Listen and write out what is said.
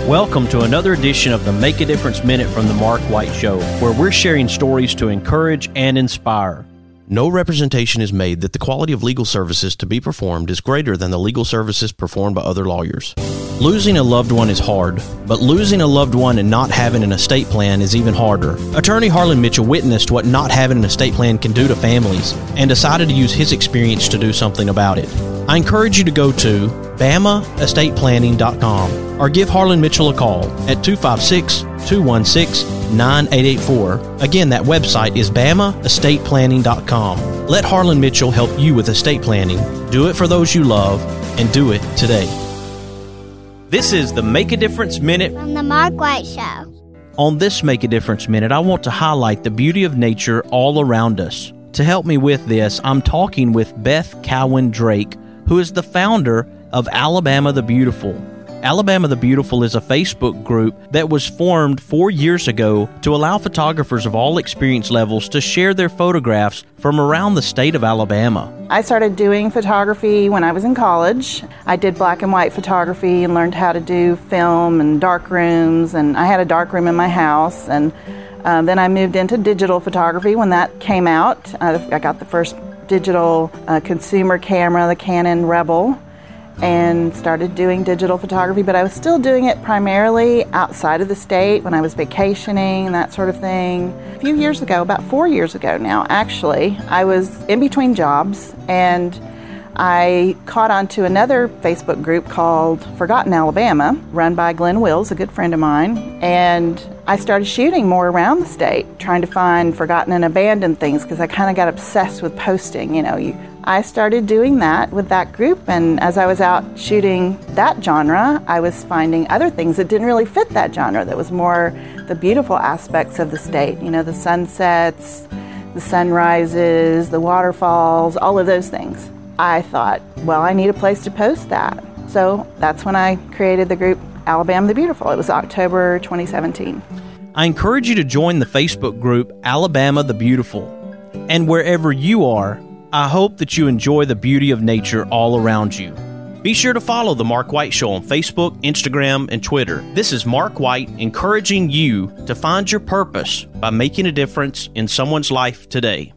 Welcome to another edition of the Make a Difference Minute from the Mark White Show, where we're sharing stories to encourage and inspire. No representation is made that the quality of legal services to be performed is greater than the legal services performed by other lawyers. Losing a loved one is hard, but losing a loved one and not having an estate plan is even harder. Attorney Harlan Mitchell witnessed what not having an estate plan can do to families and decided to use his experience to do something about it. I encourage you to go to BamaEstatePlanning.com or give Harlan Mitchell a call at 256-216-9884. Again, that website is BamaEstatePlanning.com. Let Harlan Mitchell help you with estate planning. Do it for those you love, and do it today. This is the Make a Difference Minute from the Mark White Show. On this Make a Difference Minute, I want to highlight the beauty of nature all around us. To help me with this, I'm talking with Beth Cowan Drake, who is the founder of Alabama the Beautiful. Alabama the Beautiful is a Facebook group that was formed 4 years ago to allow photographers of all experience levels to share their photographs from around the state of Alabama. I started doing photography when I was in college. I did black and white photography and learned how to do film and dark rooms, and I had a dark room in my house, and then I moved into digital photography when that came out. I got the first digital consumer camera, the Canon Rebel, and started doing digital photography, but I was still doing it primarily outside of the state when I was vacationing and that sort of thing. A few years ago, about 4 years ago now actually, I was in between jobs and I caught on to another Facebook group called Forgotten Alabama, run by Glenn Wills, a good friend of mine, and I started shooting more around the state, trying to find forgotten and abandoned things because I kind of got obsessed with posting. I started doing that with that group, and as I was out shooting that genre, I was finding other things that didn't really fit that genre, that was more the beautiful aspects of the state, the sunsets, the sunrises, the waterfalls, all of those things. I thought, well, I need a place to post that. So that's when I created the group Alabama the Beautiful. It was October 2017. I encourage you to join the Facebook group Alabama the Beautiful. And wherever you are, I hope that you enjoy the beauty of nature all around you. Be sure to follow The Mark White Show on Facebook, Instagram, and Twitter. This is Mark White encouraging you to find your purpose by making a difference in someone's life today.